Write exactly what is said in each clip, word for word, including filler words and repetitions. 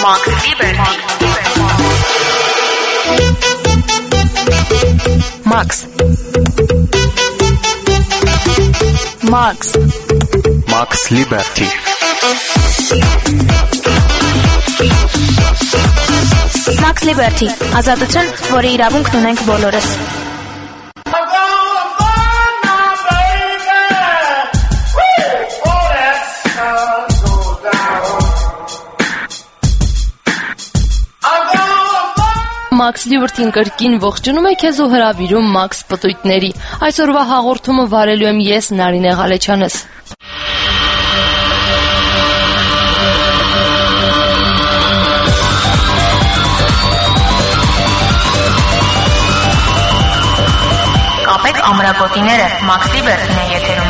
Max Liberty. Max. Max. Max Liberty. Max Liberty. Ազատություն, որի իրավունքն ունենք բոլորս։ Max Liberty-ն կրկին ողջունում է քեզ ու հրավիրում Max պտույտների։ Այսօրվա հաղորդումը վարելու եմ ես, Նարինե Ղալեչյանս։ Կապեք ամրագոտիները, Max Liberty-ն է եթերում։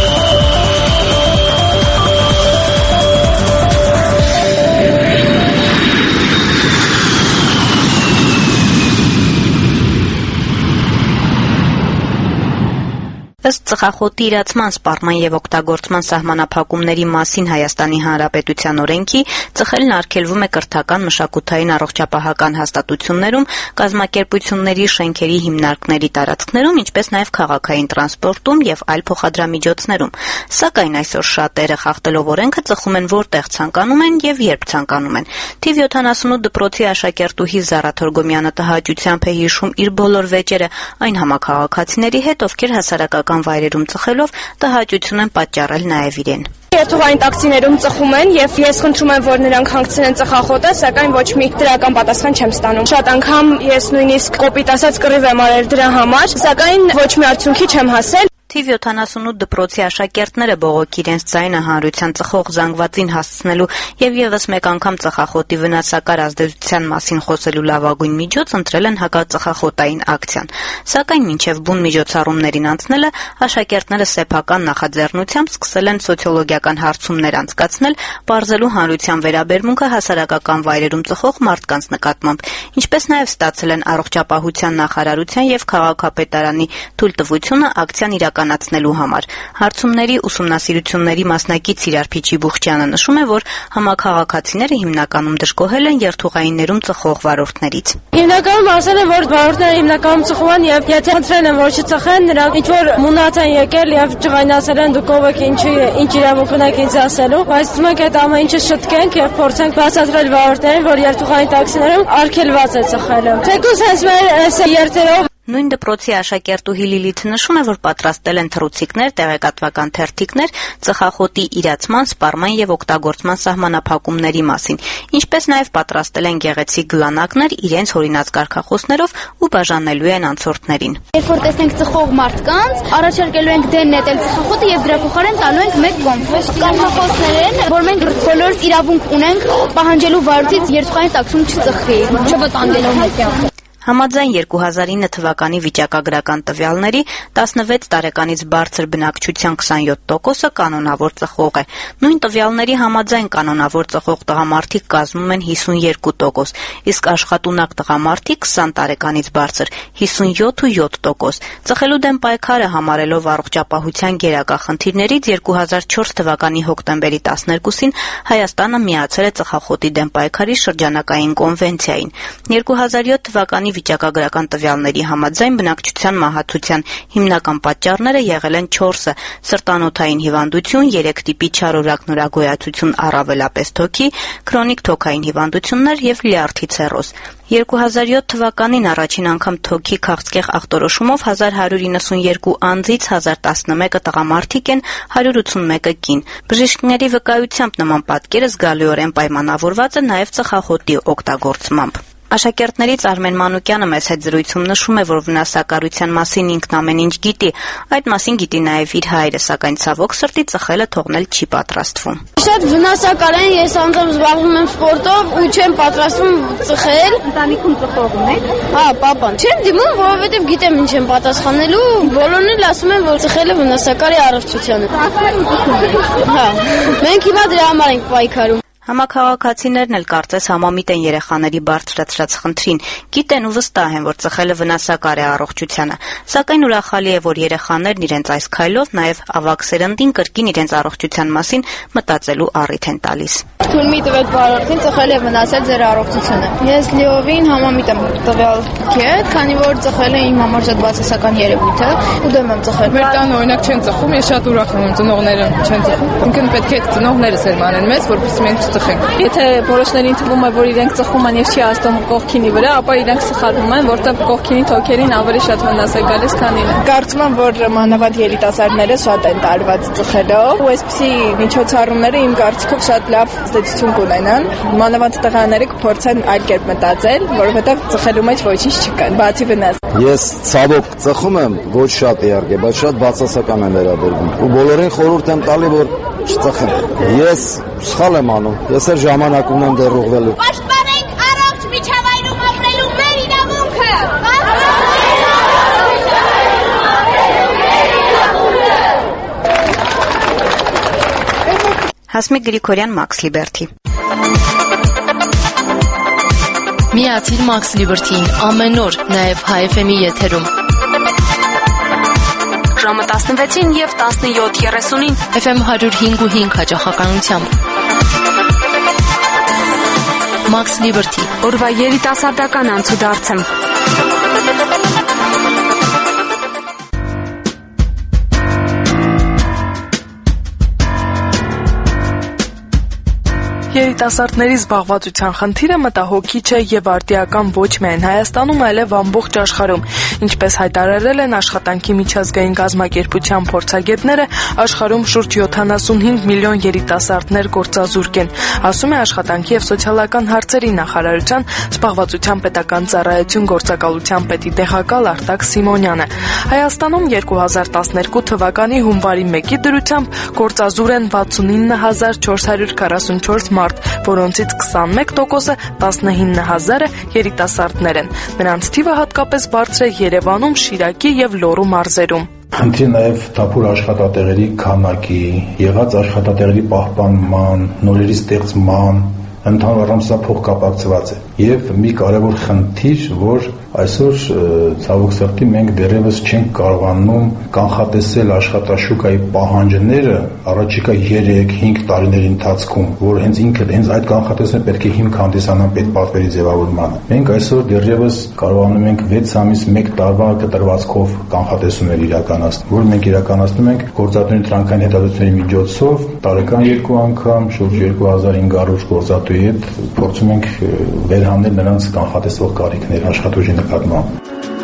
Ըստ ծխախոտի իրացման, սպառման եւ օգտագործման սահմանափակումների մասին Հայաստանի Հանրապետության օրենքի, ծխելն արգելվում է կրթական, մշակութային, առողջապահական հաստատություններում, կազմակերպությունների, շենքերի, հիմնարկների տարածքներում, ինչպես նաեւ քաղաքային տրանսպորտում եւ այլ փոխադրամիջոցներում։ Սակայն այսօր շատերը խախտելով օրենքը ծխում են որտեղ ցանկանում են եւ երբ ցանկանում են։ Թիվ յոթանասունութ դպրոցի աշակերտուհի Զարա Թորգոմյանը տհաճությամբ է հիշում իր բոլոր վեճերը այն համաքաղաքացիների հետ, ովքեր հասարակական վայրերում ծխելով տհաճություն են պատճառել նաև իրեն։ Երթուղային տաքսիներում ծխում են եւ ես խնդրում եմ, որ նրանք հանգցնեն ծխախոտը, սակայն ոչ մի դրական պատասխան չեմ ստանում։ Շատ անգամ ես նույնիսկ կոպիտ ասած կռիվ եմ արել դրա համար, սակայն ոչ մի արդյունքի չեմ հասել։ Թիվ յոթանասունութ դպրոցի աշակերտները բողոքի իրենց ձայնը հանրության ծխող զանգվածին հասցնելու եւ եւս մեկ անգամ ծխախոտի վնասակար ազդեցության մասին խոսելու լավագույն միջոց ընտրել են հակածխախոտային ակցիան։ Սակայն մինչեւ բուն միջոցառումներին անցնելը աշակերտները սեփական նախաձեռնությամբ սկսել են սոցիոլոգիական հարցումներ անցկացնել, բարձելու հանրության վերաբերմունքը հասարակական վայրերում ծխող մարդկանց նկատմամբ, ինչպես նաեւ ստացել են առողջապահության նախարարության եւ քաղաքապետարանի թույլտվությունը ակցիան իրականացնելու համար։ Հարցումների ուսումնասիրությունների մասնակից Իրար Փիչի-Բուխչյանը նշում է, որ համաքաղաքացիները հիմնականում դժգոհել են երթուղայիններում ծխող վարորդներից։ Հիմնականում ասել են, որ վարորդները հիմնականում ծխում են եւ եթե խնդրել են, որ չծխեն, նրանք ինչ որ մունած են եկել եւ ջղայնացել են դուք ով եք, ինչի ինչ իրավունք ունեք ինձ ասելու, բայց մենք այդ ամեն ինչը շտկենք եւ փորձենք բացատրել վարորդներին, որ երթուղային տաքսիներում արգելված է ծխելը։ Թեկուզ հենց մեր այս երթերով Նույն դպրոցի աշակերտուհի Լիլիթը նշում է, որ պատրաստել են թռուցիկներ, տեղեկատվական թերթիկներ ծխախոտի իրացման, սպառման եւ օգտագործման սահմանափակումների մասին, ինչպես նաեւ պատրաստել են գեղեցիկ գլանակներ իրենց հորինած կարգախոսներով ու բաժանելու են անցորդներին։ Երբ որ տեսնենք ծխող մարդկանց, առաջարկելու ենք դեն նետել ծխախոտը եւ դրա փոխարեն տալու ենք մեկ կոմֆորտ կարգախոսներ են, որ մենք բոլորս իրավունք ունենք պահանջելու վարորդից երթուղային տաքսում չծխի, չվտանգելով մեկ։ Համաձայն երկու հազար ինը թվականի վիճակագրական տվյալների տասնվեց տարեկանից բարձր բնակչության քսանյոթ տոկոսը կանոնավոր ծխող է։ Նույն տվյալների համաձայն կանոնավոր ծխող տղամարդիկ կազմում են հիսունյոթ տոկոս, իսկ աշխատունակ տղամարդիկ քսան տարեկանից բարձր հիսունյոթ ու յոթ տոկոս։ Ծխելու դեմ պայքարը համարելով առողջապահության գերակա խնդիրներից երկու հազար չորս թվականի հոկտեմբերի տասներկուսին Հայաստանը միացել է ծխախոտի դեմ պայքարի շրջանակային կոնվենցիային։ երկու հազար յոթ թվականի վիճակագրական տվյալների համաձայն բնակչության մահացության հիմնական պատճառները եղել են չորսը՝ սրտանոթային հիվանդություն, երեք տիպի չարորակ նորագոյացություն առավելապես թոքի, քրոնիկ թոքային հիվանդություններ եւ լյարդի ցիրոզ։ երկու հազար յոթ թվականին առաջին անգամ թոքի քաղցկեղ ախտորոշումով հազար հարյուր իննսունյոթ անձից հազար տասնմեկը տղամարդիկ են, հարյուր ութսունմեկը կին։ Բժիշկների վկայությամբ նման պատկերը զգալիորեն պայմանավորված է նաեւ ծխախոտի օգտագործմամբ։ Աշակերտներից Արմեն Մանուկյանը մեծ հետ զրույցում նշում է, որ վնասակարության մասին ինքն ամեն ինչ գիտի, այդ մասին գիտի նաև իր հայրը, սակայն ցավոք սրտի ծխելը թողնել չի պատրաստվում։ Շատ վնասակար են, ես անձամբ զբաղվում եմ սպորտով ու չեմ պատրաստվում ծխել։ Ընտանիքում ծխողում եք։ Հա, պապան։ Չեմ դիմում, որովհետև գիտեմ ինչ եմ պատասխանելու, բոլորն էլ ասում են, որ ծխելը վնասակար է առողջությանը։ Հա։ Մենք հիմա դրա համար ենք պայքարում։ Համաքաղաքացիներն էլ կարծես համամիտ են երեխաների բարձրացրած խնդրին, գիտեն ու վստահ են, որ ծխելը վնասակար է առողջությանը, սակայն ուրախալի է, որ երեխաներն իրենց այս քայլով նաև ավագ սերնդին կրկին իրենց առողջության մասին մտածելու առիթ են տալիս։ Թույլ մի տվեք բարորդին ծխել եւ վնասել ձեր առողջությունը։ Ես լիովին համամիտ եմ տվյալ կետ, քանի որ ծխելը իմ համար շատ բացասական երևույթ է, ու դեմ եմ ծխել։ Մեր տանը օրինակ չեն ծխում, ես շատ ուրախ եմ, ծնողները չեն ծխում։ Ինքն պետք է ծնողները սերմանեն մեզ, որպեսզի մենք չծխենք։ Եթե որոշներին թվում է, որ իրենք ծխում են եւ չի ազդում կողքինի վրա, ապա իրենք սխալվում են, որտեղ կողքինի թոքերին ավելի շատ վնաս է գալիս, քան իրեն։ Կարծում եմ, որ մանավանդ երիտասարդները շատ են տարված ծխելով, ու այսպիսի միջոցառումները իմ կարծիքով շատ լավ ազդեցություն կունենան։ Մանավանդ տղաները կփորձեն այլ կերպ մտածել, որովհետեւ ծխելու մեջ ոչինչ չկա, բացի վնաս։ Ես ցավոք ծխում եմ, ոչ շատ իհարկե, բայց շատ բացասական եմ վերաբերվում։ Ու բոլորին խորհուրդ եմ տալի, որ չծխեն։ Ես սխալ եմ անում։ Ես էլ ժամանակում եմ դեռ ուղղվելու։ Պաշտպանենք առողջ միջավայրում ապրելու մեր իրավունքը։ Հասմիկ Գրիգորյան, Max Liberty։ Միացիր Max Liberty-ին ամեն օր, նաև Հայ էֆ էմ-ի եթերում։ Ժամը տասնվեցին եւ տասնյոթ երեսունին էֆ էմ հարյուր հինգ ու հինգ հաճախականությամբ։ Max Liberty, օրվա երիտասարդական անցուդարձը։ Երիտասարդների զբաղվածության խնդիրը մտահոգիչ է եւ արդիական ոչ միայն Հայաստանում, այլև ամբողջ աշխարհում։ Ինչպես հայտարարել են աշխատանքի միջազգային կազմակերպության փորձագետները, աշխարհում շուրջ յոթանասունհինգ միլիոն երիտասարդներ գործազուրկ են, ասում է Աշխատանքի եւ սոցիալական հարցերի նախարարության զբաղվածության պետական ծառայություն գործակալության պետի տեղակալ Արտակ Սիմոնյանը։ Հայաստանում երկու հազար տասներկու թվականի հունվարի մեկի դրությամբ գործազուր են վաթսունինը հազար չորս հարյուր քառասունչորս մարդ, որոնցից քսանմեկ տոկոսը տասնինը հազարը երիտասարդներ են։ Նրանց թիվը հատկապես բարձր է Երևանում, Շիրակի եւ Լոռու մարզերում։ Խնդիր նաև թափուր աշխատատեղերի քանակի, եղած աշխատատեղերի պահպանման, նորերի ստեղծման, ընդհանուր առմամբ սա փոխկապակցված է։ Եվ մի կարևոր խնդիր, որ այսօր ցավոք սրտի մենք դեռևս չենք կարողանում կանխատեսել աշխատաշուկայի պահանջները առաջիկա երեք հինգ տարիների ընթացքում, որ հենց ինքը հենց այդ կանխատեսումը պետք է հիմք հանդիսանան պետպատվերի ձևավորմանը։ Մենք այսօր դեռևս կարողանում ենք վեց ամիս մեկ տարվա կտրվածքով կանխատեսումներ իրականացնել, որ մենք իրականացնում ենք գործատուների տրանկային հետազոտությունների միջոցով տարեկան երկու անգամ շուրջ երկու հազար հինգ հարյուր գործատուի հետ փորձում ենք վերհանել նրանց կանխատեսվող կարիքները աշխատուժի նկատմամբ։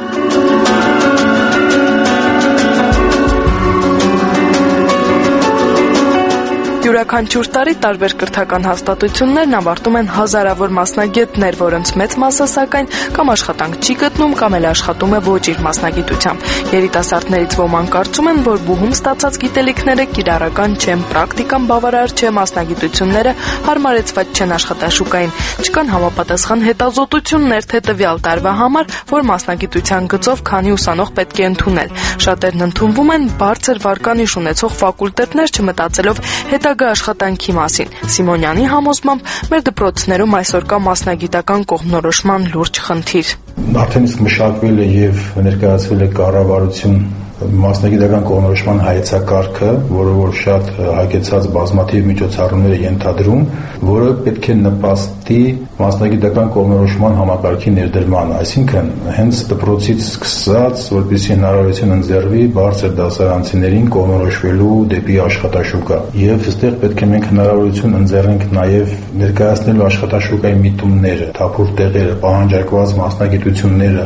Յուրաքանչյուր տարի տարբեր կրթական հաստատություններն ավարտում են հազարավոր մասնագետներ, որոնց մեծ մասը սակայն կամ աշխատանք չի գտնում, կամ էլ աշխատում է ոչ իր մասնագիտությամբ։ Երիտասարդներից ոմանք կարծում են, որ բուհում ստացած գիտելիքները կիրառական չեն, պրակտիկան բավարար չէ, մասնագիտությունները հարմարեցված չեն աշխատաշուկային։ Չկան համապատասխան հետազոտություններ, թե տվյալ տարվա համար, որ մասնագիտության գծով քանի ուսանող պետք է ընդունել։ Շատերն ընդունվում են բարձր վարկանիշ ունեցող ֆակուլտետներ, չմտածելով հետագա աշխատանքի մասին։ Սիմոնյանի համոզմամբ մեր դպրոցներում այսօր կա մասնագիտական կողմնորոշման լուրջ խնդիր։ Արդեն իսկ մշակվել է եւ ներկայացվել է կառավարություն մասնագիտական կողմնորոշման հայեցակարգը, որը որ շատ հագեցած բազմաթիվ միջոցառումներ է ենթադրում, որը պետք է նպաստի մասնագիտական կողմնորոշման համակարգի ներդրմանը, այսինքն հենց դպրոցից սկսած, որպեսզի հնարավորություն ընձեռվի բարձր դասարանցիներին կողմնորոշվելու դեպի աշխատաշուկա։ Եվ այստեղ պետք է մենք հնարավորություն ընձեռենք նաև ներկայացնելու աշխատաշուկայի միտումները, թափուր տեղերը, պահանջարկված մասնագիտությունները։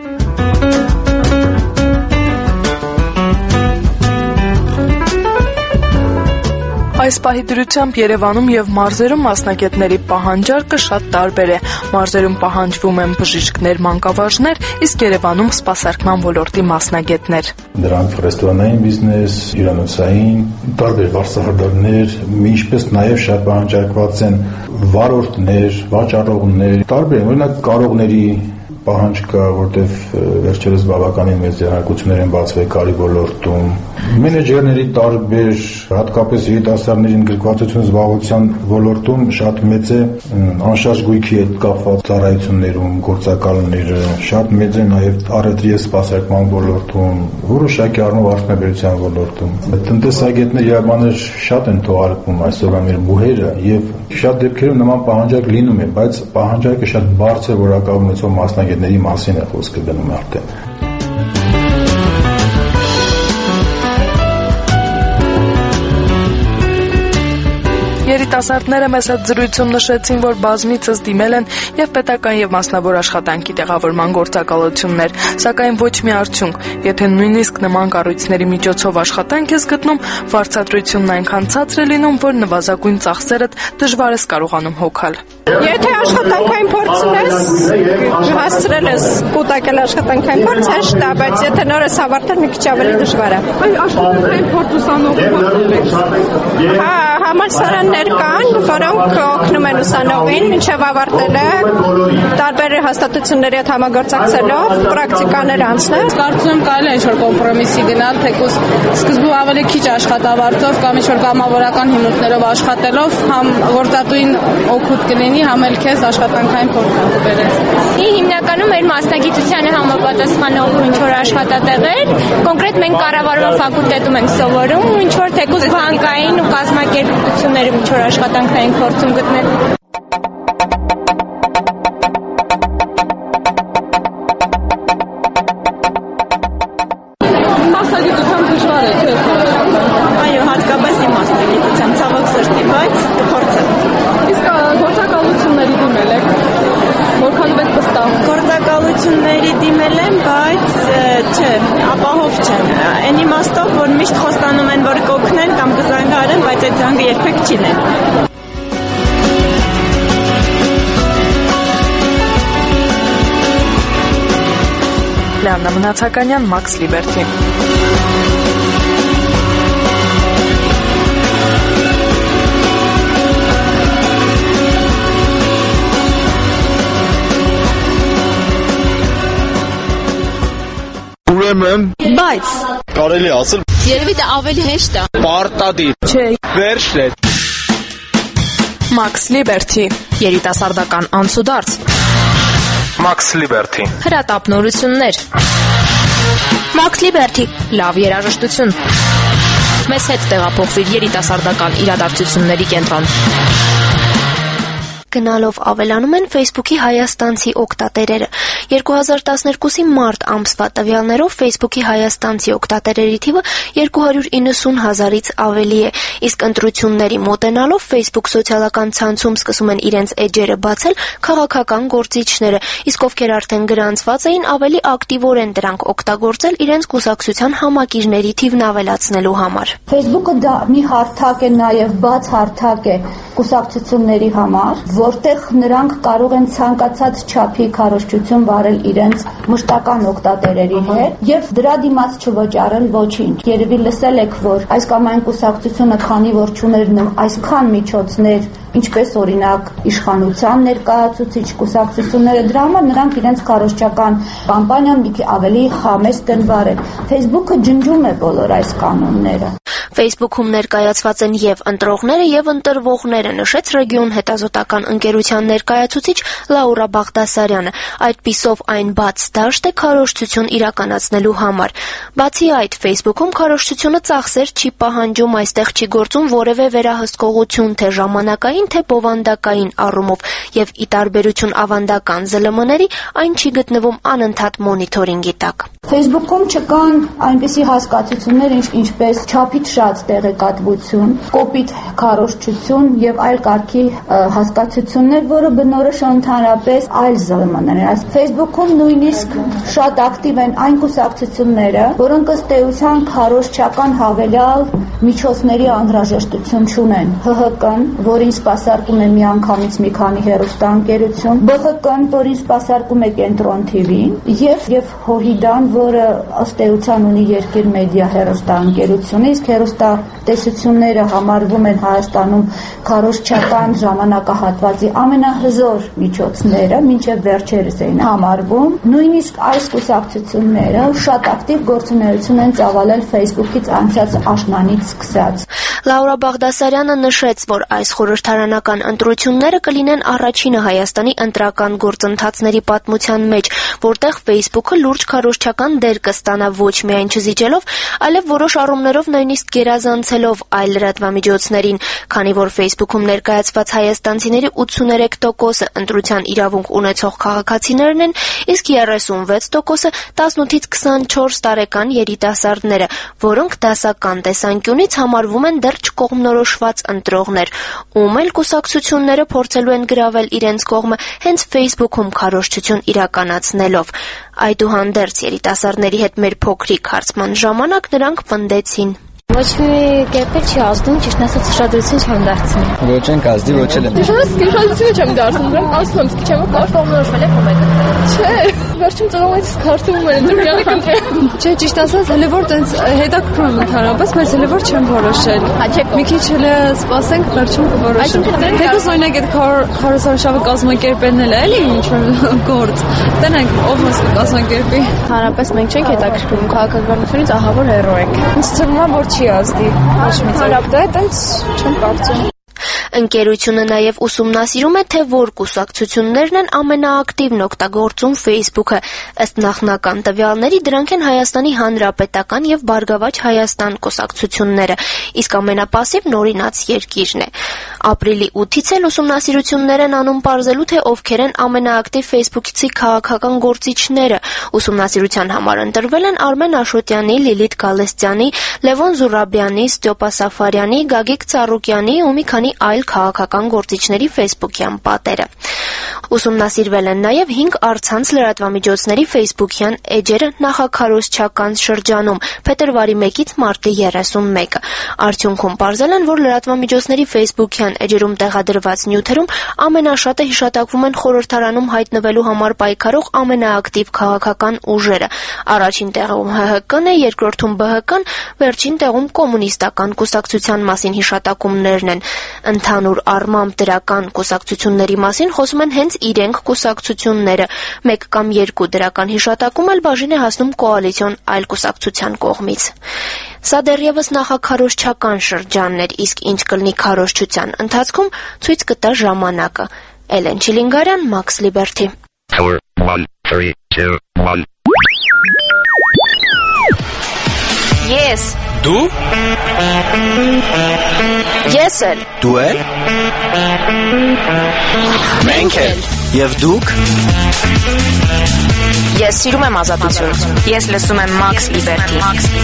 Այս պահի դրությամբ Երևանում եւ մարզերում մասնագետների պահանջարկը շատ տարբեր է։ Մարզերում պահանջվում են բժիշկներ, մանկավարժներ, իսկ Երևանում սպասարկման ոլորտի մասնագետներ։ Դրանք ռեստորանային բիզնես, հյուրանոցային, տարբեր վարսահարդարներ, ինչպես նաեւ շատ պահանջարկված են վարորդներ, վաճառողներ, տարբեր, օրինակ կարողների պահանջ կա, որտեղ վերջերս բավականին մեծ ձեռնարկություններ են բացվել կարի ոլորտում, Մենեջերների տարբեր, հատկապես երիտասարդների ընդգրկվածություն զբաղության ոլորտում շատ մեծ է անշարժ գույքի հետ կապված ծառայություններում գործակալները, շատ մեծ է նաև առևտրի և սպասարկման ոլորտում, որոշակի առումով արդյունաբերության ոլորտում։ Տնտեսագետներ եւ բաներ շատ են թողարկվում այսօրվա մեր բուհերը եւ շատ դեպքերում նման պահանջակ լինում է, բայց պահանջակը շատ բարձր որակավորություն ունեցող մասնագետների մասին է խոսքը գնում արդեն։ Երիտասարդները մեծ հետ զրույցում նշեցին, որ բազմիցս դիմել են եւ պետական եւ մասնավոր աշխատանքի տեղավորման գործակալություններ, սակայն ոչ մի արդյունք։ Եթե նույնիսկ նման կառույցների միջոցով աշխատանք ես գտնում, վարձատրությունն այնքան ցածր է լինում, որ նվազագույն ծախսերդ դժվար ես կարողանում հոգալ։ Եթե աշխատանքային փորձ ունես, հասցրել ես կուտակել աշխատանքային փորձ, հեշտ է, բայց եթե նոր ես ավարտել, մի քիչ ավելի դժվար է։ Այ աշխատանքային փորձ ուսանողի Հա, համալսարաններ կան, որոնք օգնում են ուսանողին մինչև ավարտել է, տարբեր հաստատությունների հետ համագործակցելով պրակտիկաներ անցնել։ Կարծում եմ կարելի է ինչ-որ կոմպրոմիսի գնալ, թեկուզ սկզբում ավելի քիչ աշխատավարձով կամ ինչ-որ կամավորական հիմունքներով աշխատելով, համ գործատուին օգուտ կլինի, համ էլ քեզ աշխատանքային փորձ բերես։ Հիմնականում մեր մասնագիտությանը համապատասխանող ինչ-որ աշխատատեղեր, կոնկրետ մենք կառավարման ֆակուլտետում ենք սովորում, ինչ-որ թեկուզ բանկային ու կազմակերպություններում ինչ-որ աշխատանքային փորձում գտնել։ Մասնագիտության դժվար է, չէ՞։ Այո, հատկապես իմ մասնագիտության ցավոք սրտի, բայց փորձ է։ Իսկ գործակալությունների դիմել եք, որքանով եք վստահ։ Գործակալությունների դիմել եմ, բայց չէ, ապահով չեմ։ Այն իմաստով, որ միշտ խոստանում են, որ կօգնեն կամ կզանգահարեն, բայց այդ զանգը երբեք չի լինում։ Լիաննա Մնացականյան, Մաքս Լիբերթի։ Ուրեմն, բայց կարելի ասել, երևի դա ավելի հեշտ է։ Պարտադիր։ Չէ։ Վերջն է։ Մաքս Լիբերթի, երիտասարդական անցուդարձ, Մաքս Լիբերթի, հրատապնորություններ, Մաքս Լիբերթի, լավ երաժշտություն։ Մեզ հետ տեղափոխվիր երիտասարդական իրադարձությունների կենտրոն։ Գնալով ավելանում են Facebook-ի հայաստանցի օգտատերերը։ երկու հազար տասներկուսի մարտ ամսվա տվյալներով Facebook-ի հայաստանցի օգտատերերի թիվը երկու հարյուր իննսուն հազարից ավելի է, իսկ ընտրությունների մոտենալով Facebook սոցիալական ցանցում սկսում են իրենց էջերը բացել քաղաքական գործիչները, իսկ ովքեր արդեն գրանցված էին, ավելի ակտիվորեն դրանք օգտագործել իրենց կուսակցության համակիրների թիվն ավելացնելու համար։ Facebook-ը դա մի հարթակ է, նաև բաց հարթակ է կուսակցությունների համար, որտեղ նրանք կարող են ցանկացած չափի քարոզչություն վարել իրենց մշտական օգտատերերի հետ եւ դրա դիմաց չվճարել ոչինչ։ Երևի լսել եք, որ այս կամ այն կուսակցությունը, քանի որ չուներ այսքան միջոցներ, ինչպես օրինակ իշխանության ներկայացուցիչ կուսակցությունները, դրա համար նրանք իրենց քարոզչական կամպանիան մի քիչ ավելի խամեստ են վարել։ Facebook-ը ջնջում է բոլոր այս կանոնները։ Facebook-ում ներկայացված են եւ ընտրողները, եւ ընտրվողները, նշեց Ռեգիոն հետազոտական ընկերության ներկայացուցիչ Լաուրա Բաղդասարյանը։ Այդպիսով այն բաց դաշտ է քարոզչություն իրականացնելու համար։ Բացի այդ, Facebook-ում քարոզչությունը ծախսեր չի պահանջում, այստեղ չի գործում որևէ վերահսկողություն, թե ժամանակային, թե բովանդակային առումով, եւ ի տարբերություն ավանդական զլ էմ-ների, այն չի գտնվում անընդհատ մոնիթորինգի տակ։ Facebook-ում չկան այնպիսի հասկացություններ, ինչպես չափից շատ տեղեկատվություն, կոպիտ քարոզչություն եւ այլ կարգի հասկացություններ, որը բնորոշ է ընդհանրապես այլ զլ էմ-ների։ Այս Facebook-ում նույնիսկ շատ ակտիվ են այն կուսակցությունները, որոնք ըստ էության քարոզչական հավելյալ միջոցների անհրաժեշտություն չունեն։ Հ Հ Կ-ն, որին սպասարկում է միանգամից մի քանի հեռուստաընկերություն, B Խ Կ-ն, որին սպասարկում է Կենտրոն Թ V-ին, եւ եւ Հոհիդան, որը ըստ էության ունի Երկիր մեդիա հեռուստաընկերությունը, իսկ հեռուստաընկերությունը հեռուստատեսությունները համարվում են Հայաստանում քարոզչական ժամանակահատվածի ամենահզոր միջոցները, մինչև վերջերս էին համարվում։ Նույնիսկ այս կուսակցությունները շատ ակտիվ գործունեություն են ծավալել Facebook-ից անցած աշնանից սկսած։ Լաուրա Բաղդասարյանը նշեց, որ այս խորհրդարանական ընտրությունները կլինեն առաջինը Հայաստանի ընտրական գործընթացների պատմության մեջ, որտեղ Facebook-ը լուրջ քարոզչական դեր կստանա ոչ միայն չզիջելով, այլև որոշ առումներով նույնիսկ գերազանցելով այլ լրատվամիջոցներին, քանի որ Facebook-ում ներկայացված հայաստանցիների ութսուներեք տոկոսը ընտրության իրավունք ունեցող քաղաքացիներն են, իսկ երեսունվեց տոկոսը տասնութից քսանչորս տարեկան երիտասարդները, որոնք դասական տեսանկյունից համարվում են դեռ չկողմնորոշված ընտրողներ, ում էլ կուսակցությունները փորձելու են գրավել իրենց կողմը հենց Facebook-ում քարոզչություն իրականացնելով։ Այդուհանդերձ երիտասարդների հետ մեր փոքրիկ հարցման ժամանակ նրանք պնդեցին. Ոչ մի կերպ չի ազդում, ճիշտ ասած շատություն չեմ դարձնում։ Ոչ են կազդի, ոչ էլ եմ։ Ճիշտ շատություն չեմ դարձնում, դրան ասում եմ, չեմ կողմնորոշվել եք ում եք ընտրել։ Չէ, վերջում ծրոմից քարտում են դուրյանը կընտրել։ Չէ, ճիշտ ասած, հələ որ տենց հետաքրքրում եմ ընդհանրապես, բայց հələ որ չեմ որոշել։ Մի քիչ հələ սպասենք, վերջում կորոշեմ։ Թեկուզ օրինակ այդ քարոզարշավը կազմակերպելն էլ է, էլի ինչ-որ գործ։ Տենենք ով մեզ կազմակերպի։ Հանրապես մենք չենք հետաքրքրվում քաղաքականությունից, ահա որ հեռու ենք։ Ինձ թվում է, որ չի ազդի ոչ մի ծրագիր։ Դա տենց չեմ կարծում։ Ընկերությունը նաև ուսումնասիրում է, թե որ կուսակցություններն են ամենաակտիվն օգտագործում Facebook-ը։ Ըստ նախնական տվյալների դրանք են Հայաստանի Հանրապետական եւ Բարգավաճ Հայաստան կուսակցությունները, իսկ ամենապասիվն օրինաց երկիրն է։ Ապրիլի ութից էլ ուսումնասիրություններ են անում պարզելու, թե ովքեր են ամենաակտիվ Facebook-ի քաղաքական գործիչները։ Ուսումնասիրության համար ընտրվել են Արմեն Աշոտյանի, Լիլիթ Գալստյանի, Լևոն Զուրաբյանի, Ստյոպա Սաֆարյանի, Գագիկ Ծառուկյանի ու մի քանի այլ քաղաքական գործիչների Facebook-յան պատերը։ Ուսումնասիրվել են նաև հինգ առցանց լրատվամիջոցների Facebook-յան էջերը նախաքարոզչական շրջանում փետրվարի մեկից մարտի երեսունմեկը։ Արդյունքում պարզել են, որ լրատվամիջոցների Facebook-յան էջերում տեղադրված նյութերում ամենաշատը հիշատակվում են խորհրդարանում հայտնվելու համար պայքարող ամենաակտիվ քաղաքական ուժերը։ Առաջին տեղում Հ Հ Կն է, երկրորդում Բ Հ Կն, վերջին տեղում կոմունիստական կուսակցության մասին հիշատակումներն են։ Ընդհանուր առմամբ դրական կուսակցությունների մասին խոսում են հենց իրենք կուսակցությունները։ Մեկ կամ երկու դրական հիշատակում էլ բաժին է հասնում կոալիցիոն այլ կուսակցության կողմից։ Սա դեռևս նախաքարոզչական շրջանն էր, իսկ ինչ կլինի քարոզչության ընթացքում ցույց կտա ժամանակը։ Էլեն Չիլինգարյան, Max Liberty։ Ես։ Դու։ Ես էլ։ Դու էլ։ Մենք էլ։ Եվ դուք։ Ես սիրում եմ ազատություն։ Ես լսում եմ Max Liberty։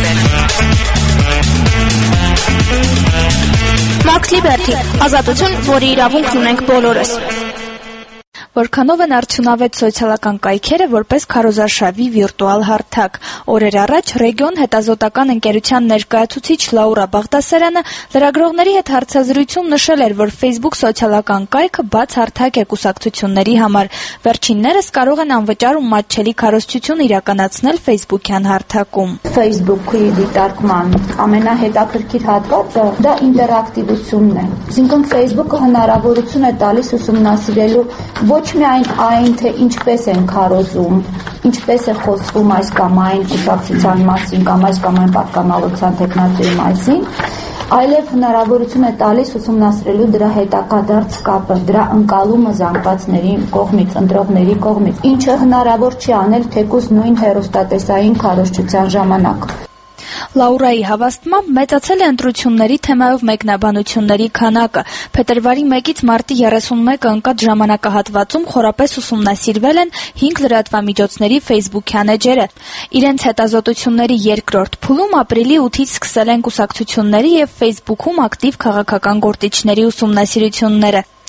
Max Liberty, ազատություն, որի իրավունքն ունենք բոլորս։ Որքանով են արդյունավետ սոցիալական կայքերը որպես քարոզարշավի վիրտուալ հարթակ։ Օրեր առաջ Ռեգիոն հետազոտական ընկերության ներկայացուցիչ Լաուրա Բաղդասարյանը լրագրողների հետ հարցազրույցում նշել էր, որ Facebook սոցիալական կայքը բաց հարթակ է կուսակցությունների համար։ Վերջիններս կարող են անվճար ու մատչելի քարոզչություն իրականացնել Facebook-յան հարթակում։ Facebook-ի դիտարկման ամենահետաքրքիր հատվածը դա ինտերակտիվությունն է։ Այսինքն Facebook-ը հնարավորություն է տալիս ուսումնասիրելու ոչ միայն այն, թե ինչպես են քարոզում, ինչպես է խոսվում այս կամ այն կուսակցության մասին կամ այս կամ այն պատկանելության տեխնոլոգիայի մասին, այլև հնարավորություն է տալիս ուսումնասիրելու դրա հետակադարձ կապը, դրա ընկալումը զանգվածների կողմից, ընտրողների կողմից, ինչը հնարավոր չի անել թեկուզ նույն հեռուստատեսային քարոզչության ժամանակ։ Լաուրայի հավաստմամբ մեծացել է ընտրությունների թեմայով մեկնաբանությունների քանակը։ Փետրվարի մեկից մարտի երեսունմեկը ընկած ժամանակահատվածում խորապես ուսումնասիրվել են հինգ լրատվամիջոցների Facebook-յան էջերը։ Իրենց հետազոտությունների երկրորդ փուլում ապրիլի ութից սկսել են կուսակցությունների եւ Facebook-ում ակտիվ քաղաքական գործիչների ուսումնասիրությունները։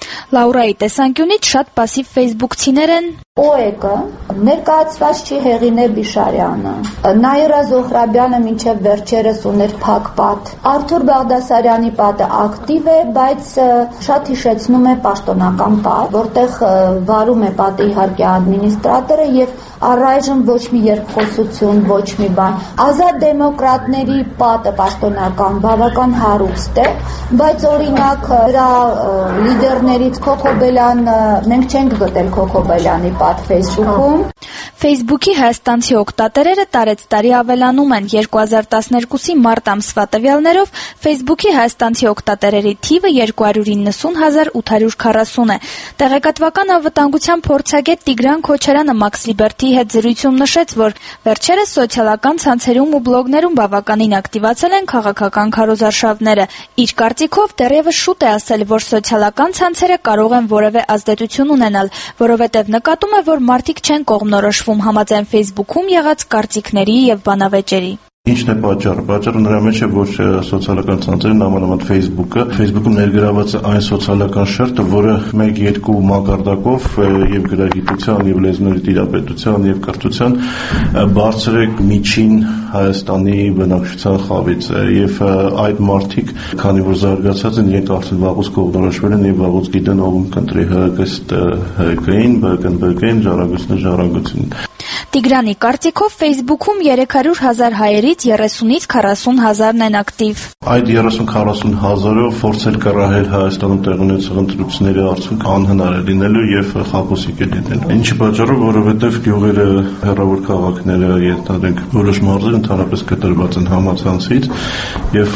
Լաուրայի տեսանկյունից շատ պասիվ ֆեյսբուքցիներ են ՕԵԿ-ը, ներկայացված չի Հեղինե Բիշարյանը, Նաիրա Զոհրաբյանը մինչև վերջերս ուներ փակ պատ, Արթուր Բաղդասարյանի պատը ակտիվ է, բայց շատ հիշեցնում է պաշտոնական պատ, որտեղ վարում է պատը իհարկե ադմինիստրատորը եւ առայժմ ոչ մի երկխոսություն, ոչ մի բան։ Ազատ դեմոկրատների պատը պաշտոնական բավական հարուստ է, բայց օրինակ դրա լիդերներից Քոքոբելյան, մենք չենք գտել Քոքոբելյանի պատը Facebook-ում։ Facebook-ի հայաստանցի օգտատերերը տարեցտարի ավելանում են։ երկու հազար տասներկուսի մարտ ամսվա տվյալներով Facebook-ի հայաստանցի օգտատերերի թիվը երկու հարյուր իննսուն հազար ութ հարյուր քառասուն է։ Տեղեկատվական անվտանգության փորձագետ Տիգրան Քոչարյանը Max Liberty-ի հետ զրույցում նշեց, որ վերջերս սոցիալական ցանցերում ու բլոգներում բավականին ակտիվացել են քաղաքական քարոզարշավները։ Իր կարծիքով դեռևս շուտ է ասել, որ սոցիալական ցանցերը կարող են որևէ ազդեցություն ունենալ, որովհետև նկատում է, որ մարդիկ չեն կողմնորոշվում համաձայն Facebook-ում եղած կարծիքների եւ բանավեճերի։ Ինչն է պատճառը։ Պատճառը նրա մեջ է, որ սոցիալական ցանցերն նամանավանդ Facebook-ը, Facebook-ում ներգրաված է այն սոցիալական շերտը, որը մեկ-երկու մակարդակով եւ գրագիտության եւ լեզուների տիրապետության եւ կրթության բարձր է միջին Հայաստանի բնակչության խավից է եւ այդ մարդիկ, քանի որ զարգացած են, իրենք արդեն վաղուց կողմնորոշվել են եւ վաղուց գիտեն ով կընտրի ՀԿ-ին, ԲԿ-ին, ժառանգությունն ժառանգությունին։ Տիգրանի կարծիքով Facebook-ում երեք հարյուր հազար հայերից երեսունից քառասուն հազարն են ակտիվ։ Այդ երեսուն-քառասուն հազարով փորձել կռահել Հայաստանում տեղի ունեցող ընտրությունների արդյունք անհնար է լինելու եւ խաբուսիկ է լինելու։ Ինչի պատճառով, որովհետեւ գյուղերը, հեռավոր քաղաքները, ենթադրենք որոշ մարզեր ընդհանրապես կտրված են համացանցից եւ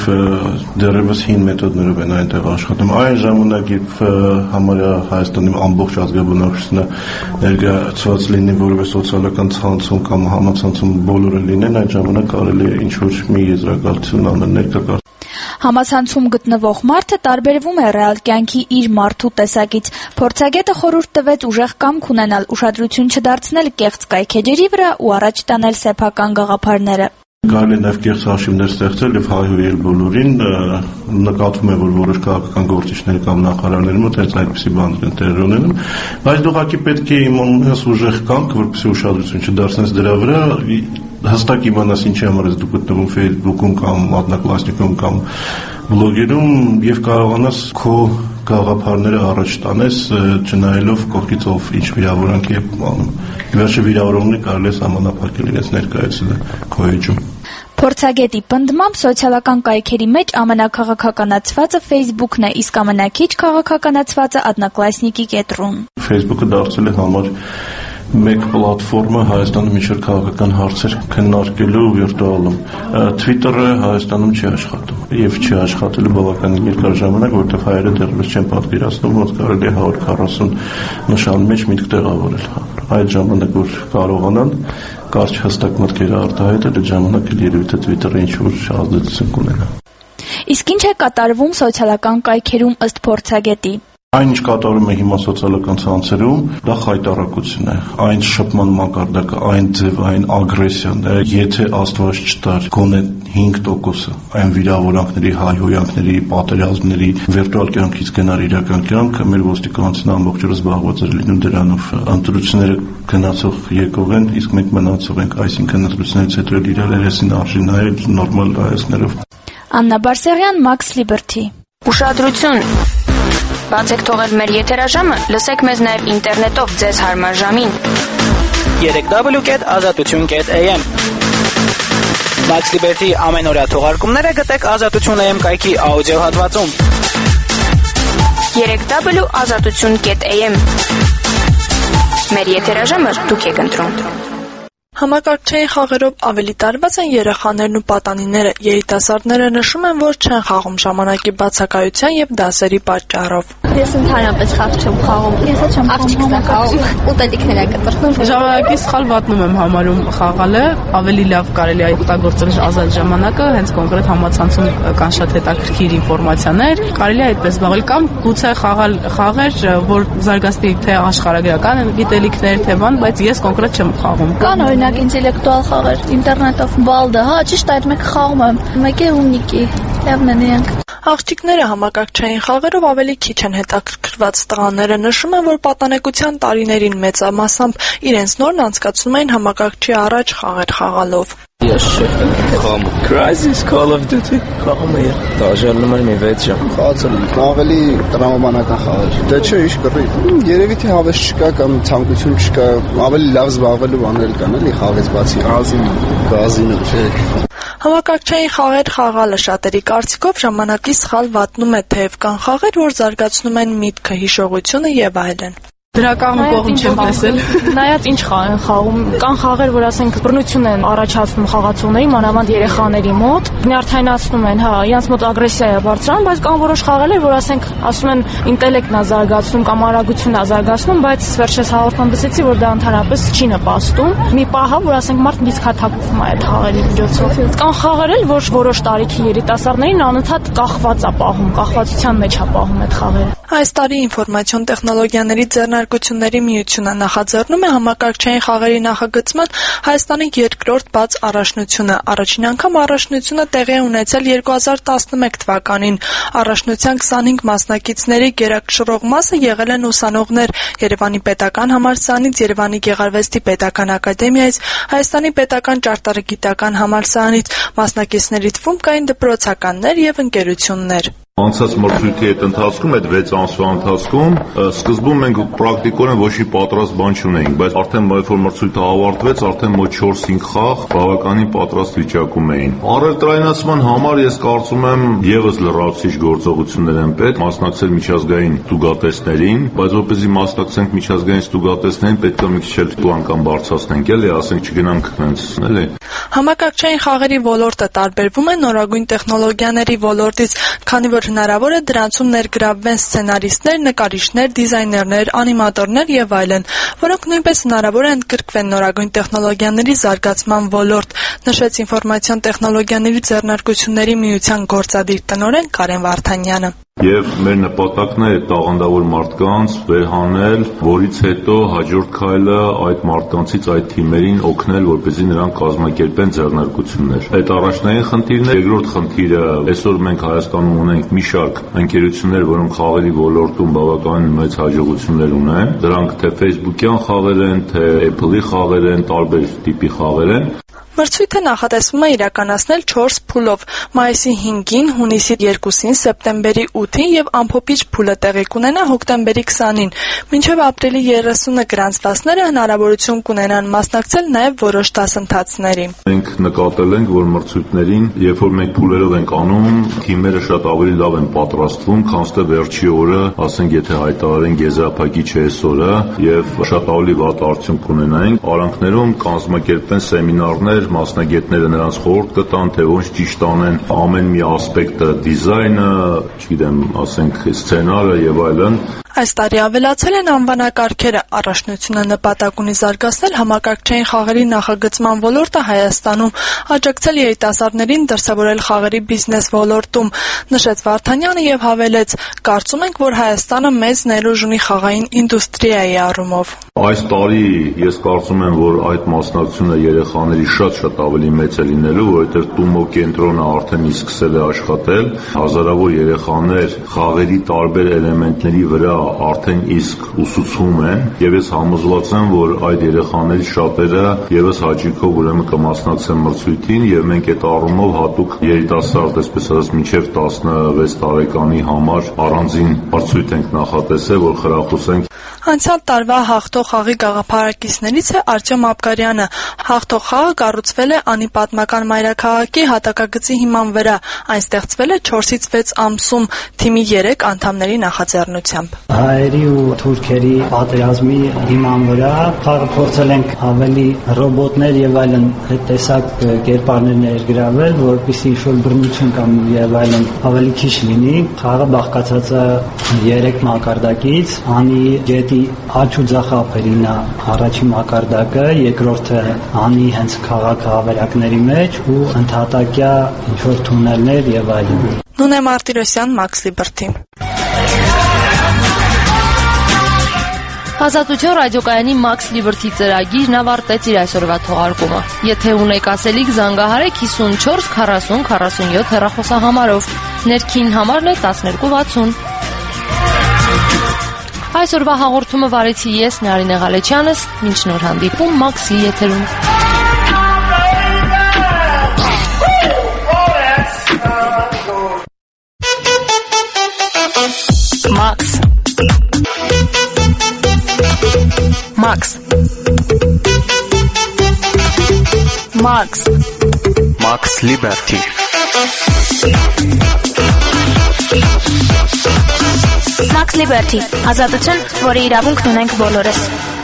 դեռևս հին մեթոդներով են այնտեղ աշխատում։ Այն ժամանակ, երբ համարյա Հայաստանի ամբողջ ազգաբնակչությունը ներկայացված լինի որևէ սոցիալական ցանցում կամ համացանցում բոլորը լինեն, այդ ժամանակ կարելի է ինչ-որ մի եզրակացություն անել ներկայացնել։ Համացանցում գտնվող մարդը տարբերվում է ռեալ կյանքի իր մարդու տեսակից։ Փորձագետը խորհուրդ տվեց ուժեղ կամք ունենալ, ուշադրություն չդարձնել կեղծ կայքեջերի վրա ու առաջ տանել սեփական գաղափարները։ Կարելի է նաև կեղծ հաշիվներ ստեղծել եւ հայհոյել բոլորին, նկատվում է, որ որոշ քաղաքական գործիչներ կամ նախարարների մոտ հենց այդպիսի բաներ են տեղի ունենում, բայց դու ուղղակի պետք է իմանաս ուժեղ կամք, որպեսզի ուշադրություն չդարձնես դրա վրա, հստակ իմանաս ինչի համար ես դու գտնվում Facebook-ում կամ Одноклассникում կամ բլոգերում եւ կարողանաս քո գաղափարները առաջ տանես, չնայելով կողքից ով ինչ վիրավորանք է անում։ Վերջը վիրավորողները կարելի է սահմանափակել իրենց ներկայությունը քո էջում։ Փորձագետի պնդմամբ սոցիալական կայքերի մեջ ամենակաղաքականացվածը Facebook-ն է, իսկ ամենաքիչ քաղաքականացվածը Одноклассники կետրոն։ Facebook-ը դարձել է համար մեկ պլատֆորմը Հայաստանում ինչ-որ քաղաքական հարցեր քննարկելու վիրտուալում։ Twitter-ը Հայաստանում չի աշխատում եւ չի աշխատելու բավականին երկար ժամանակ, որովհետեւ հայերը դեռևս չեն պատկերացնում, որ կարելի է հարյուր քառասուն նշանի մեջ միտք տեղավորել։ Այդ ժամանակ որ կարողանան կարճ հստակ մտքերը արտահայտել, այդ ժամանակ էլ երևի թե Twitter-ը ինչ-որ ազդեցություն կունենա։ Իսկ ինչ է կատարվում սոցիալական կայքերում ըստ փորձագետի։ Այն ինչ կատարում է հիմա սոցիալական ցանցերում, դա խայտարակություն է, այն շփման մակարդակը, այն ձև, այն ագրեսիան, եթե Աստված չտար, գոնե հինգ տոկոսը այն վիրավորանքների, հայհոյանքների, պատերազմների վիրտուալ կյանքից գնար իրական կյանք, մեր ոստիկանությունը ամբողջ օրը զբաղված էր լինում դրանով։ Ընտրությունները գնացող եկող են, իսկ մենք մնացող ենք, այսինքն ընտրություններից հետո էլ իրար երեսին արժի նայել նորմալ հայացքներով։ Աննա Բարսեղյան, Max Liberty։ Ուշադրություն։ Բաց եք թողել մեր եթերաժամը, լսեք մեզ նաև ինտերնետով ձեզ հարմար ժամին։ երեք դաբլյու կետ ազատություն կետ էյ էմ Max Liberty ամենօրյա թողարկումները գտեք ազատություն էյ էմ կայքի աուդիո հատվածում։ երեք դաբլյու ազատություն կետ էյ էմ Մեր եթերաժամը դուք եք ընտրում։ Համակարգչային խաղերով ավելի տարված են երեխաներն ու պատանիները։ Երիտասարդները նշում են, որ չեն խաղում ժամանակի բացակայության եւ դասերի պատճառով։ Ես ընդհանրապես խաղ չեմ խաղում։ Ես չեմ խաղում։ Ուտելիքներ եք կտրտնում։ Ժամանակի սխալ վատնում եմ համարում խաղալը, ավելի լավ կարելի է օգտագործել ազատ ժամանակը, հենց կոնկրետ համացանցում կան շատ հետաքրքիր ինֆորմացիաներ, կարելի է այդպես զբաղվել կամ գուցե խաղալ խաղեր, որ զարգացնի թե աշխարհագրական գիտելիքներ, թե բան, բայց ես կոնկրետ չեմ խաղում։ Կան օրինակ ինտելեկտուալ խաղեր ինտերնետով, բալդը, հա, ճիշտ այդ մեկը խաղում եմ, մեկը ունիկի, լավն են իրենք։ Աղջիկները համակարգչային խաղերով ավելի քիչ են հետաքրքրված, տղաները նշում են, որ պատանեկության տարիներին մեծամասամբ իրենց նորն անցկացնում էին համակարգչի առաջ խաղեր խաղալով։ Ես շեֆ եմ խաղում Crysis Call of Duty խաղում եմ դաժանում եմ մի վեց ժամ խաղացել եմ ավելի տրամաբանական խաղեր դե չէ ինչ կռի երևի թե հավես չկա կամ ցանկություն չկա ավելի լավ զբաղվելու բաներ կան էլի խաղից բացի գազին գազինը չէ Համակարգչային խաղեր խաղալը շատերի կարծիքով ժամանակի սխալ վատնում է, թեև կան խաղեր, որ զարգացնում են միտքը, հիշողությունը եւ այլն։ Դրական կողմ չեմ տեսել։ Նայած ինչ խաղ են խաղում, կան խաղեր, որ ասենք բռնություն են առաջացնում խաղացողների, մանավանդ երեխաների մոտ, նյարդայնացնում են, հա, իրենց մոտ ագրեսիա է բարձրանում, բայց կան որոշ խաղեր, որ ասենք ասում են ինտելեկտն է զարգացնում կամ արագությունն է զարգացնում, բայց վերջերս հաղորդման լսեցի, որ դա ընդհանրապես չի նպաստում։ Մի պահ է, որ ասենք մարդ դիսկաթափվում է այդ խաղերի միջոցով։ Կան խաղեր էլ, որ որոշ տարիքի երիտասարդներին անընդհատ կախված է պահում, կախվածության մեջ է պահում այդ խաղերը։ Այս տարի ինֆորմացիոն տեխնոլոգիաների ձեռնարկությունների միությունը նախաձեռնում է համակարգչային խաղերի նախագծման Հայաստանի երկրորդ բաց առաջնությունը։ Առաջին անգամ առաջնությունը տեղի է ունեցել երկու հազար տասնմեկ թվականին։ Առաջնության քսանհինգ մասնակիցների գերակշռող մասը եղել են ուսանողներ Երևանի պետական համալսարանից, Երևանի Գեղարվեստի պետական ակադեմիայից, Հայաստանի պետական ճարտարագիտական համալսարանից։ Մասնակիցների թվում կային դպրոցականներ եւ ընկերություններ։ Անցած մրցույթի այդ ընթացքում, այդ վեց ամսվա ընթացքում, սկզբում մենք պրակտիկորեն ոչ մի պատրաստ բան չունեինք, բայց արդեն երբ որ մրցույթը ավարտվեց, արդեն մոտ չորս-հինգ խաղ բավականին պատրաստ վիճակում էին։ Առևտրայնացման համար ես կարծում եմ եւս լրացուցիչ գործողություններ են պետք, մասնակցել միջազգային ստուգատեսներին, բայց որպեսզի մասնակցենք միջազգային ստուգատեսներին, պետք է մի քիչ էլ պլանկան բարձրացնենք, էլի, ասենք չգնանք հենց, էլի։ Համակարգչային խաղերի ոլորտը տարբերվում է նորագույն տեխնոլոգիաների ոլորտից, քանի որ հնարավոր է դրանցում ներգրավվեն սցենարիստներ, նկարիչներ, դիզայներներ, անիմատորներ եւ այլն, որոնք նույնպես հնարավոր է ընդգրկվեն նորագույն տեխնոլոգիաների զարգացման ոլորտ, նշեց ինֆորմացիոն տեխնոլոգիաների ձեռնարկությունների միության գործադիր տնօրեն Կարեն Վարդանյանը։ Եվ մեր նպատակն է տաղանդավոր մարդկանց վերհանել, որից հետո հաջորդ քայլը այդ մարդկանցից այդ թիմերին օգնել, որպեսզի նրանք կազմակերպեն ձեռնարկություններ։ Այդ առաջնային խնդիրն է, երկրորդ խնդիրը, այսօր մենք Հայաստանում ունենք մի շարք ընկերություններ, որոնք խաղերի ոլորտում բավականին մեծ հաջողություններ ունեն։ Դրանք թե Facebook-յան խաղեր են, թե Apple-ի խաղեր են, տարբեր տիպի խաղեր են։ Մրցույթը նախատեսվում է իրականացնել չորս փուլով՝ մայիսի հինգին, հունիսի երկուսին, սեպտեմբերի ութին եւ ամփոփիչ փուլը տեղի կունենա հոկտեմբերի քսանին։ Մինչեւ ապրիլի երեսունը գրանցվածները հնարավորություն կունենան մասնակցել նաեւ որոշ դասընթացների։ Մենք նկատել ենք, որ մրցույթներին, երբ որ մենք փուլերով ենք անում, թիմերը շատ ավելի լավ են պատրաստվում, քան թե վերջի օրը, ասենք, եթե հայտարարեն գեզափակի չէ այսօրը եւ շատ ավելի վատ արդյունք կունենային, արանքներում կազմակերպվեն սեմինարներ, մասնագետները նրանց խորհուրդ կտան, թե ոնց ճիշտ անեն ամեն մի ասպեկտը, դիզայնը, չգիտեմ, ասենք, սցենարը եւ այլն։ Այս տարի ավելացել են անվանակարգերը։ Առաջնությունը նպատակ ունի զարգացնել համակարգչային խաղերի նախագծման ոլորտը Հայաստանում, աջակցել երիտասարդներին դրսևորել խաղերի բիզնես ոլորտում, նշեց Վարդանյանը եւ հավելեց. «Կարծում ենք, որ Հայաստանը մեծ ներուժ ունի խաղային ինդուստրիայի առումով»։ Այս տարի ես կարծում եմ, որ այդ մասնակցությունը երեխաների շատ-շատ ավելի մեծ է լինելու, որովհետեւ Տումո կենտրոնը արդեն իսկ սկսել է աշխատել, հազարավոր երեխաներ խաղերի տարբեր էլեմենտների վրա արդեն իսկ ուսուցում են եւ ես համոզված եմ, որ այդ երեխաների շատերը եւս հաճույքով ուրեմն կմասնակցեն մրցույթին եւ մենք այդ առումով հատուկ երիտասարդ, այսպես ասած, մինչեւ տասնվեց տարեկանի համար առանձին մրցույթ ենք նախատեսել, որ խրախուսենք։ Անցյալ տարվա հաղթող խաղի գաղափարակիցներից է Արտյոմ Աբգարյանը։ Հաղթող խաղը կառուցվել է անի պատմական մայրաքաղաքի հատակագծի հիման վրա։ Այն ստեղծվել է չորսից վեց ամսում թիմի երեք անդամների նախաձեռնությամբ։ Հայերի ու թուրքերի պատերազմի հիման վրա խաղը փորձել ենք ավելի ռոբոտներ եւ այլն տեսակ կերպարներ ներգրավել, որպեսզի ինչ-որ բռնություն կամ եւ այլն ավելի քիչ լինի։ Խաղը բաղկացած է երեք մակարդակից՝ անի գետի աճ ու ձախապերին է առաջին մակարդակը, երկրորդը անի հենց քաղաքը ավերակների մեջ ու ընդհատակյա ինչ-որ թունելներ եւ այլն։ Նունե Մարտիրոսյան, Մաքս Լիբերթի։ Ազատություն ռադիոկայանի Մաքս Լիբերթի ծրագիրն ավարտեց իր այսօրվա թողարկումը։ Եթե ունեք ասելիք, զանգահարեք հիսունչորս քառասուն քառասունյոթ հեռախոսահամարով։ ներքին համարն է տասներկու վաթսուն։ Այսօրվա հաղորդումը վարեցի ես Նարինե Ղալեչյանս, մինչ նոր հանդիպում Մաքսի եթերում։ Max. Max. Max. Max Liberty. Max Liberty. Ազատություն, որի իրավունքն ունենք բոլորս։